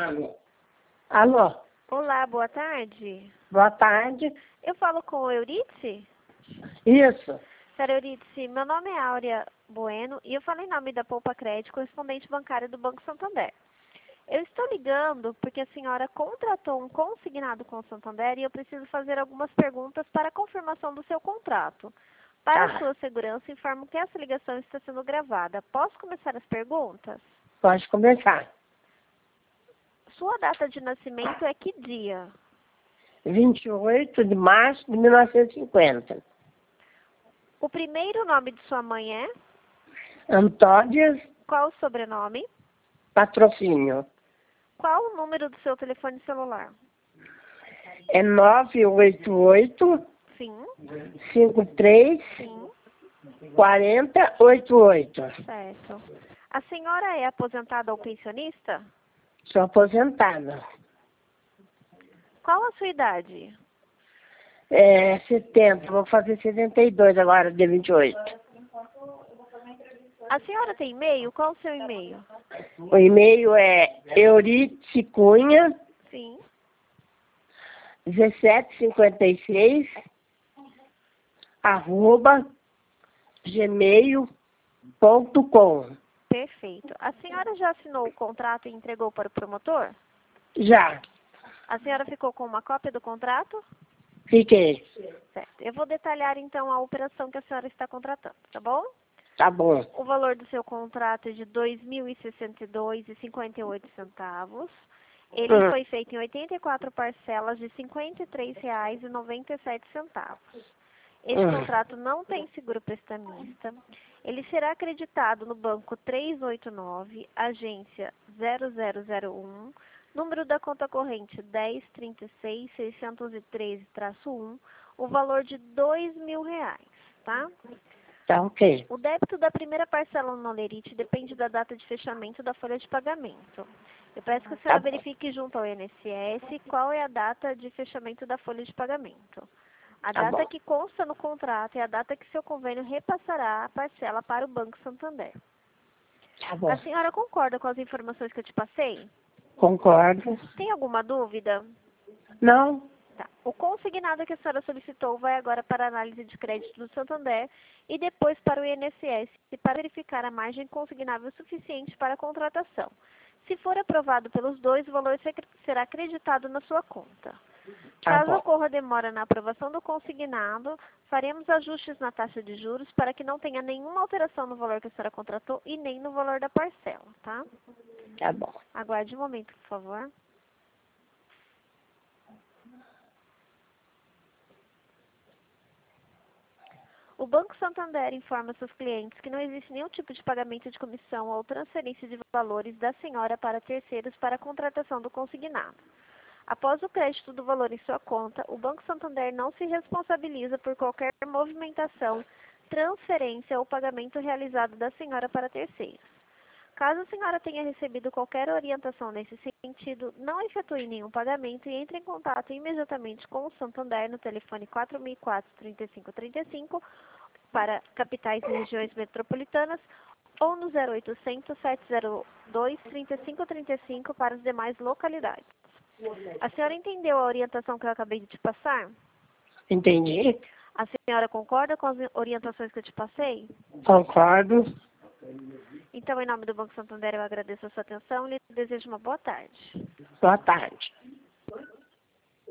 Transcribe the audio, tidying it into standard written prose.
Alô? Olá, boa tarde. Boa tarde. Eu falo com o Euridice? Isso. Senhora Euridice, meu nome é Áurea Bueno e eu falo em nome da Poupa Crédito, correspondente bancária do Banco Santander. Eu estou ligando porque a senhora contratou um consignado com o Santander e eu preciso fazer algumas perguntas para a confirmação do seu contrato. Para sua segurança, informo que essa ligação está sendo gravada. Posso começar as perguntas? Pode começar. Sua data de nascimento é que dia? 28 de março de 1950. O primeiro nome de sua mãe é? Antônio Qual o sobrenome? Patrocínio. Qual o número do seu telefone celular? É 988 Sim, 53 sim, 4088. certo. A senhora é aposentada ou pensionista? Sou aposentada. Qual a sua idade? 70, vou fazer 72 agora, dia 28. A senhora tem e-mail? Qual o seu e-mail? O e-mail é euritecunha Sim, 1756 @gmail.com. perfeito. A senhora já assinou o contrato e entregou para o promotor? Já, A senhora ficou com uma cópia do contrato? fiquei. Certo. Eu vou detalhar então a operação que a senhora está contratando, tá bom? Tá bom. O valor do seu contrato é de R$ 2.062,58. Ele foi feito em 84 parcelas de R$ 53,97. Este contrato não tem seguro prestamista. Ele será acreditado no banco 389, agência 0001, número da conta corrente 1036-613-1, o valor de R$ 2.000, tá? Tá ok. O débito da primeira parcela no Lerite depende da data de fechamento da folha de pagamento. Eu peço que a senhora verifique junto ao INSS qual é a data de fechamento da folha de pagamento. A data que consta no contrato é a data que seu convênio repassará a parcela para o Banco Santander. Tá bom. A senhora concorda com as informações que eu te passei? Concordo. Tem alguma dúvida? Não? Tá. O consignado que a senhora solicitou vai agora para a análise de crédito do Santander e depois para o INSS para verificar a margem consignável suficiente para a contratação. Se for aprovado pelos dois, o valor será acreditado na sua conta. Tá Caso bom. ocorra demora na aprovação do consignado, faremos ajustes na taxa de juros para que não tenha nenhuma alteração no valor que a senhora contratou e nem no valor da parcela, tá? Tá bom. Aguarde um momento, por favor. O Banco Santander informa seus clientes que não existe nenhum tipo de pagamento de comissão ou transferência de valores da senhora para terceiros para a contratação do consignado. Após o crédito do valor em sua conta, o Banco Santander não se responsabiliza por qualquer movimentação, transferência ou pagamento realizado da senhora para terceiros. Caso a senhora tenha recebido qualquer orientação nesse sentido, não efetue nenhum pagamento e entre em contato imediatamente com o Santander no telefone 4004-3535 para capitais e regiões metropolitanas ou no 0800 702 3535 para as demais localidades. A senhora entendeu a orientação que eu acabei de te passar? Entendi? A senhora concorda com as orientações que eu te passei? Concordo. Então, em nome do Banco Santander, eu agradeço a sua atenção e lhe desejo uma boa tarde. Boa tarde.